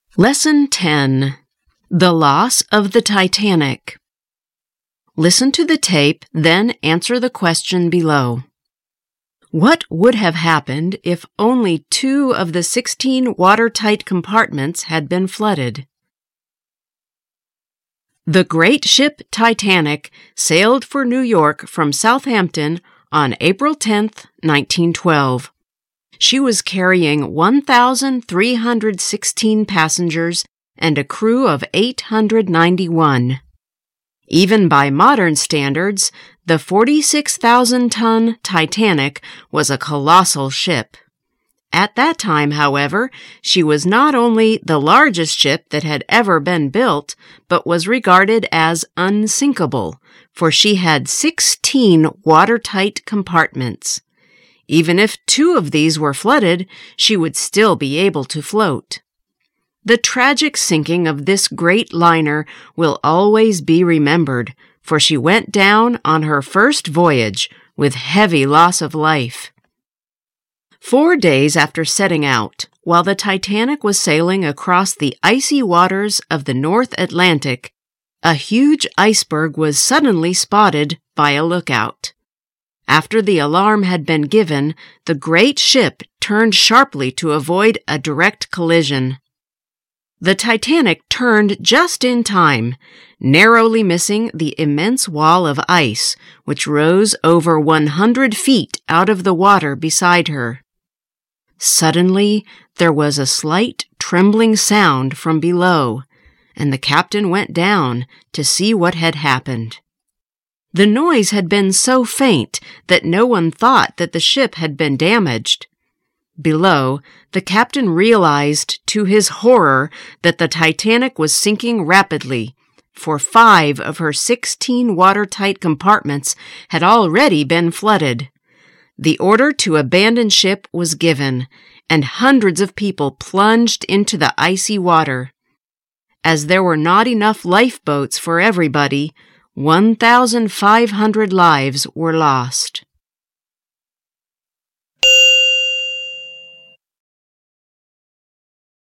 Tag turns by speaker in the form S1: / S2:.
S1: Lesson 10. The Loss of the Titanic. Listen to the tape, then answer the question below. What would have happened if only 2 of the 16 watertight compartments had been flooded? The great ship Titanic sailed for New York from Southampton on April 10, 1912. She was carrying 1,316 passengers and a crew of 891. Even by modern standards, the 46,000-ton Titanic was a colossal ship. At that time, however, she was not only the largest ship that had ever been built, but was regarded as unsinkable, for she had 16 watertight compartments. Even if 2 of these were flooded, she would still be able to float. The tragic sinking of this great liner will always be remembered, for she went down on her first voyage with heavy loss of life. 4 days after setting out, while the Titanic was sailing across the icy waters of the North Atlantic, a huge iceberg was suddenly spotted by a lookout. After the alarm had been given, the great ship turned sharply to avoid a direct collision. The Titanic turned just in time, narrowly missing the immense wall of ice, which rose over 100 feet out of the water beside her. Suddenly, there was a slight trembling sound from below, and the captain went down to see what had happened. The noise had been so faint that no one thought that the ship had been damaged. Below, the captain realized to his horror that the Titanic was sinking rapidly, for 5 of her 16 watertight compartments had already been flooded. The order to abandon ship was given, and hundreds of people plunged into the icy water. As there were not enough lifeboats for everybody, 1,500 lives were lost.